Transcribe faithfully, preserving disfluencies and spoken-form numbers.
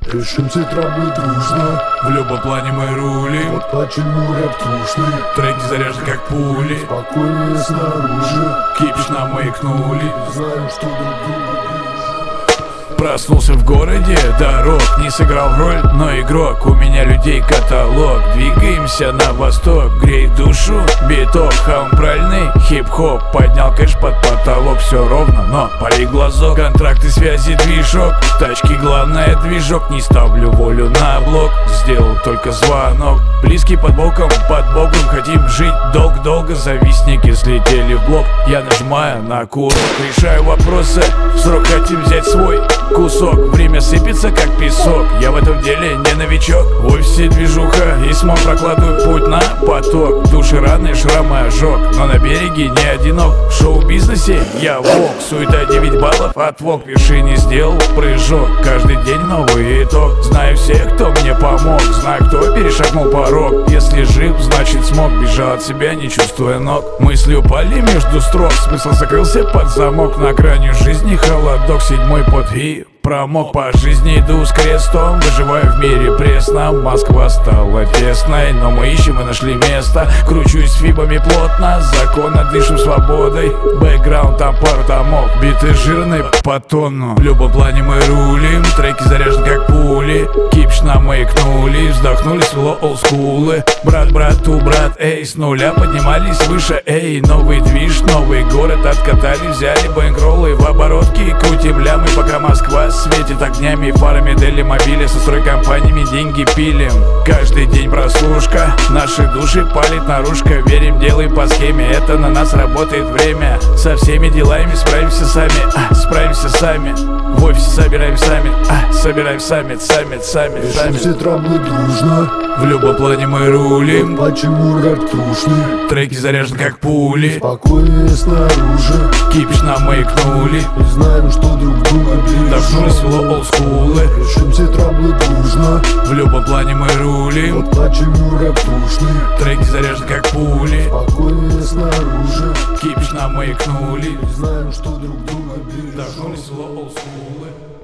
Решим все траблы дружно. В любом плане мы рулим. Вот почему рэп трушный. Треки заряжены как пули. Спокойнее снаружи. Кипиш нам маякнули. Знаем, что друг друга ближе. Проснулся в городе, дорог не сыграл роль, но игрок. У меня людей каталог. Двигаемся на восток, греет душу биток. Хаум правильный, хип-хоп, поднял кэш под потолок. Все ровно, но пари глазок. Контракты, связи, движок. Тачки главное, движок. Не ставлю волю на блок, сделал только звонок. Близкий под боком, под боком. Хотим жить долго-долго, завистники слетели в блок. Я нажимаю на курок, решаю вопросы. В срок хотим взять свой кусок. Время сыпется как песок. Я в этом деле не новичок. В офисе движуха и смог, прокладываю путь на поток. В душе раны, шрамы, ожог, но на береге не одинок. В шоу-бизнесе я волк. Суета девять баллов, отвок. Вершине сделал прыжок. Каждый день новый итог. Знаю всех, кто мне помог. Знаю, кто перешагнул порог. Если жив, значит смог. Бежал от себя, не чувствуя ног. Мысли упали между строк. Смысл закрылся под замок. На грани жизни холодок. Седьмой под и промок. По жизни иду с крестом. Выживаю в мире пресном. Москва стала тесной, но мы ищем и нашли место. Кручусь с фибами плотно. Законно дышим свободой. Бэкграунд там пару томов. Биты жирные по тонну. В любом плане мы рулим. Треки заряжены как пули. Кипиш нам маякнули. Вздохнули, свело олдскулы. Брат, брату, брат, эй. С нуля поднимались выше, эй. Новый движ, новый город откатали. Взяли бэнкроллы в оборотке. Крутим лямы, пока Москва светит огнями, фарами дели мобили. Со стройкомпаниями деньги пилим. Каждый день прослушка. Наши души палит наружка. Верим, делаем по схеме. Это на нас работает время. Со всеми делами справимся сами, а, справимся сами. В офисе собираем сами, а, собираем сами, сами, сами, Решим сами. все траблы дружно. В любом плане мы рулим. Почему рэп трушный. Треки заряжены как пули. Спокойнее снаружи. Кипиш нам маякнули. И знаем, что друг друга ближе. Вдохнули, свело олдскулы. Решим все траблы дружно. В любом плане мы рулим. Вот почему рэп трушный. Треки заряжены как пули. Спокойнее снаружи. Кипиш нам маякнули. И знаем, что друг друга ближе. Вдохнули, свело олдскулы.